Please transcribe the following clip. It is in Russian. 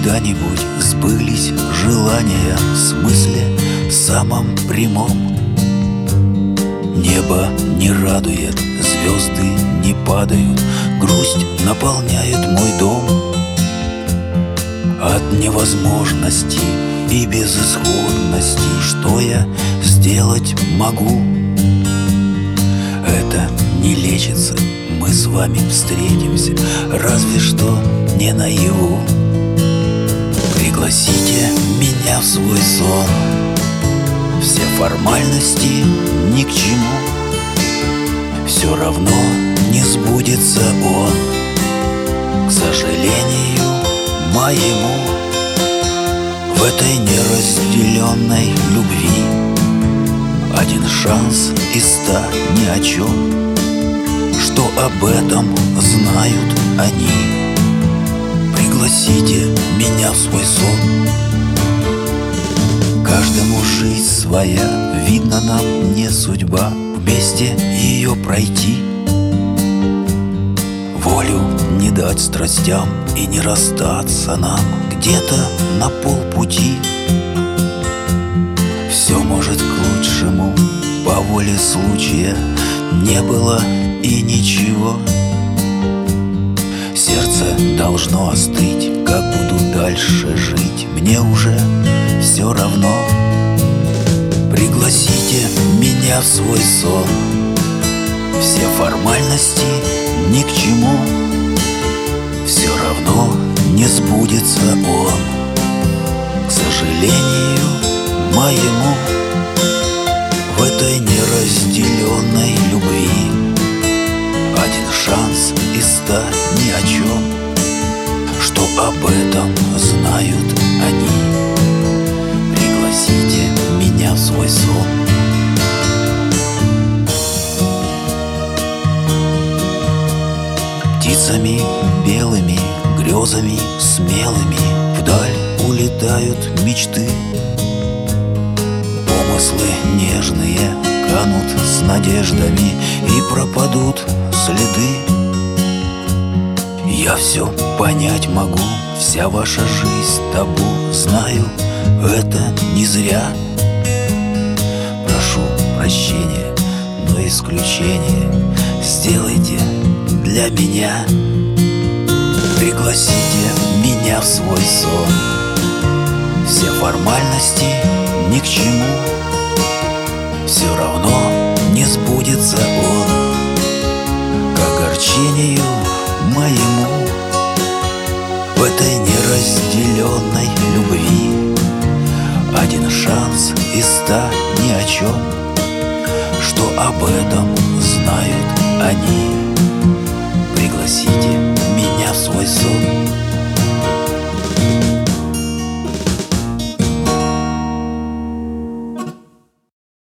когда-нибудь сбылись желания в смысле самом прямом. Небо не радует, звезды не падают, грусть наполняет мой дом. От невозможности и безысходности что я сделать могу? Это не лечится, мы с вами встретимся, разве что не наяву. Пригласите меня в свой сон, все формальности ни к чему. Все равно не сбудется он, к сожалению моему. В этой неразделенной любви один шанс из 100 ни о чем. Что об этом знают они? Пригласите меня в свой сон. Каждому жизнь своя, видно, нам не судьба вместе ее пройти. Волю не дать страстям и не расстаться нам где-то на полпути. Все может к лучшему, по воле случая не было и ничего. Сердце должно остыть, как буду дальше жить, мне уже все равно. Пригласите меня в свой сон, все формальности ни к чему. Все равно не сбудется он, к сожалению моему. В этой неразделенной любви один шанс из 100 ни о чем. Что об этом знают они? Пригласите меня в свой сон. Птицами белыми, грезами смелыми вдаль улетают мечты. Помыслы нежные канут с надеждами и пропадут следы. Я все понять могу, вся ваша жизнь табу, знаю, это не зря. Прошу прощения, но исключение сделайте для меня. Пригласите меня в свой сон, все формальности ни к чему. Все равно не сбудется он, к огорчению моему. В этой неразделенной любви один шанс из 100 ни о чем. Что об этом знают они? Пригласите меня в свой сон.